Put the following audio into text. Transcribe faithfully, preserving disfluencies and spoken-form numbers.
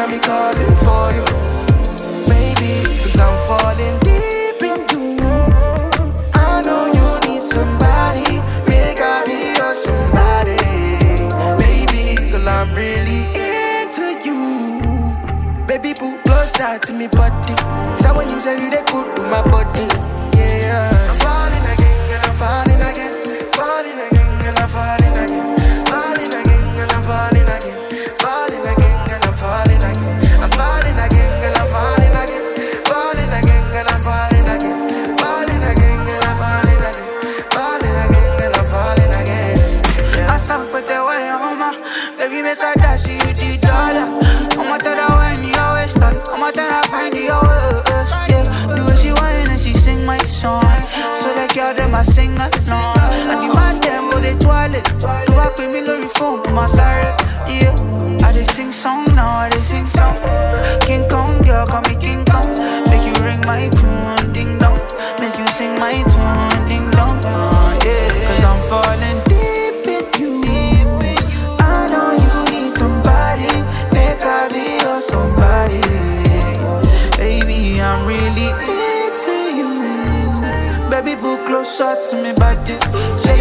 got me calling for you. Maybe, cause I'm falling deep in you. I know you need somebody, make I be your somebody. Maybe, cause I'm really into you. Baby, put closer to me body. So when you say you they could do my body. Yeah, I'm falling again and I'm falling again. Falling again and I'm falling again. Falling again and I'm falling again. Falling again and I'm falling again. I'm falling again and I'm falling again. Falling again and I'm falling again. Falling again and I'm falling again. Falling again and I'm falling again. I saw put the way on my baby make a dash you the dollar. I'ma tell her when you always start. I'ma tell her find the always. Yeah, do what she want and she sing my song. So that girl them I sing along. And the man them go they toilet. To back with me love phone, I'm sorry. Yeah, I they sing song now, I they sing song. King Kong, girl, call me King Kong. Make you ring my tune, ding dong. Make you sing my tune, ding dong. Uh, yeah, cause I'm falling deep in you. I know you need somebody, make I be your somebody. Baby, I'm really into you. Baby, put closer to me body. Say